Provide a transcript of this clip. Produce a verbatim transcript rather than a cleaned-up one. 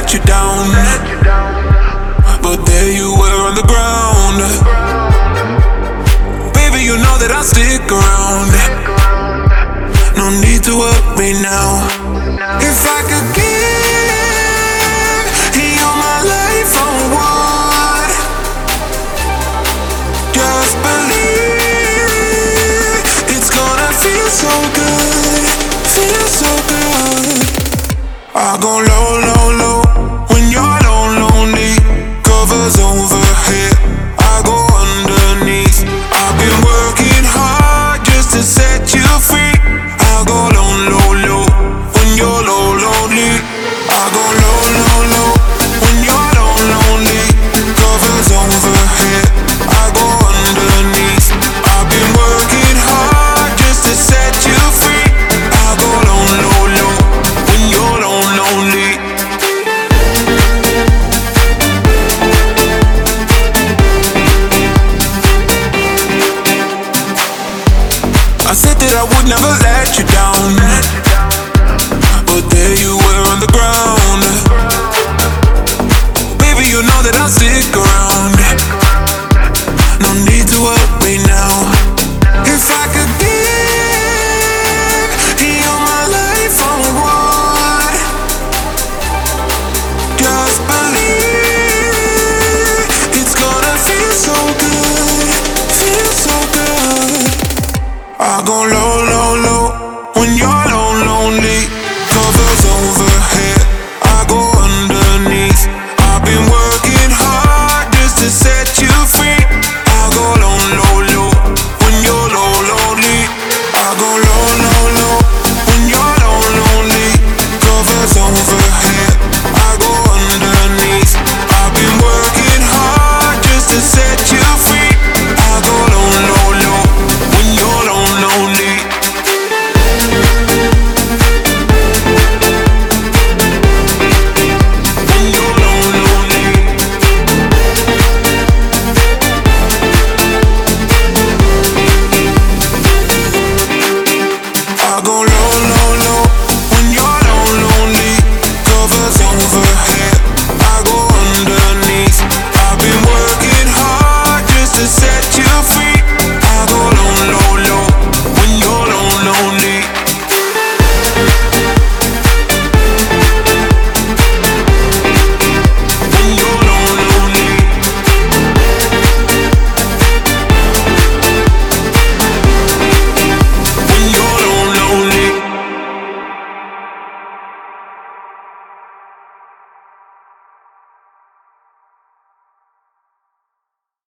let you down, but there you were on the ground. Baby, you know that I'll stick around. No need to worry now. If I could give you my life on one, just believe it's gonna feel so good, feel so good. I go low, low, low when you're alone, lonely. Covers overhead, I go underneath. I've been working hard just to set you free. I go low, low, low when you're low, lonely. I go low, low, low when you're alone, lonely. Covers overhead, I go underneath. I've been working hard just to set you free. I go low, low, low when you're alone, lonely. I said that I would never let you down, but there you were on the ground. Baby, you know that I'll stick around. No need to worry now. If I could give you my life on one, just believe it's gonna feel so good, feel so good. I go low,